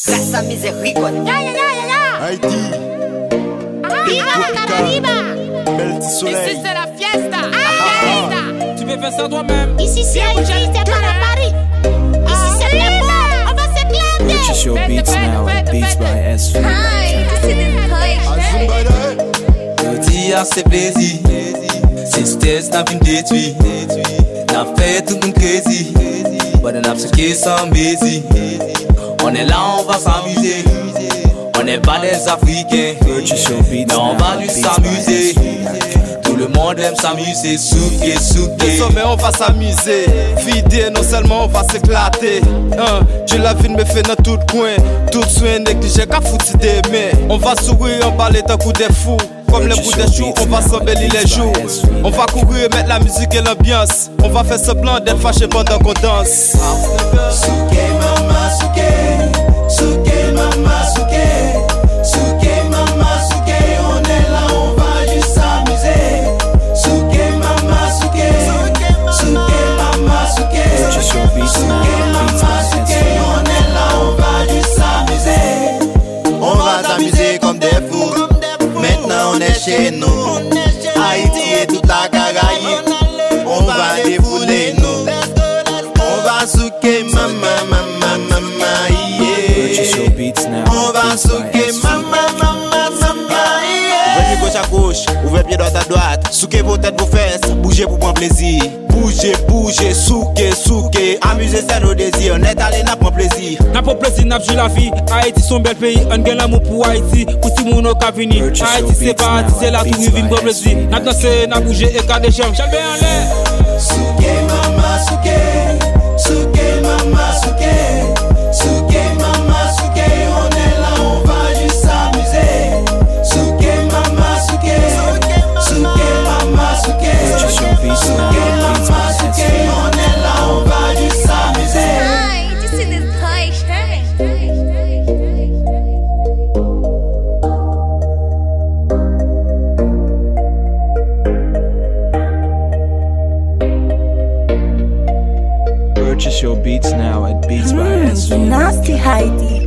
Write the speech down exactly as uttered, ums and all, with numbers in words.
Casa Misericord. Ya, ya, ya, ya, ya. Haïti, Viva la Caraïba. belle petit Ici soleil. c'est la fiesta, Ah. la fiesta. Tu peux faire ça toi-même. Ici c'est Haïti, c'est pas la Paris. Ici c'est les beaux, on va s'éclater. Purchase your beats now at Beats by S V. Hi, this is the place. Yo di a se plezi, sisters n'a vin detwi, n'a fait tout moun crazy, but n'a p'seke sans baiser. On est là, on va s'amuser, on n'est pas des Africains, Purchase your beats mais on now va at juste Beats by s'amuser. S V. Tout le monde aime s'amuser, souké, souké. Désormais on va s'amuser, vider, non seulement on va s'éclater. Hein, Dieu la vie me fait dans tout coin, tout soin négligé qu'à foutre d'aimer. On va sourire, on parler d'un coup des fous. Comme les bouts des choux, on va s'embellir les jours. On va courir, mettre la musique et l'ambiance. On va faire semblant d'être fâché pendant qu'on danse. Souké, mama, souké, souké, mama, souké, souké, mama, souké. On est là, on va juste s'amuser. Souké, mama, souké, souké, mama, souké, Purchase your beats now souké, at Beats mama, by souké. S V. On est là, on va juste s'amuser. On va s'amuser comme des fous. Maintenant on est chez nous. Haïti et toute la Caraïbe. On va défouler nous. On va souker mama, mama, mama, Purchase your yeah. beats now On at va Beats by souker S V. mama, mama, mama, Ouvrez yeah. gauche à gauche, ouvrez pied droite à droite. Souquez vos têtes, vos fesses, bougez pour prendre plaisir. Bougez, bougez, souquez, souquez. Amusez, c'est nos désirs. On est allé, n'a pas plaisir. N'a pas plaisir, n'a pas la vie. Haïti son bel pays, on gagne l'amour pour Haïti. Pour si mon ka vini. Purchase your Haïti c'est beats pas now c'est at là tout Beats vivre by pour S V. plaisir. N'a dansé, n'a bougé et qu'à des jambes. Jamais en l'air. Souké mama, souké, souké mama, souké, souké mama, souké. On est là, on va juste s'amuser. Souké mama, souké, souké mama, souké, Purchase your beats now souké at Beats mama, by S souké. V. On est là, on va juste s'amuser. Hi, this is the place. Purchase your beats now at Beats by S V. Nasty Heidi.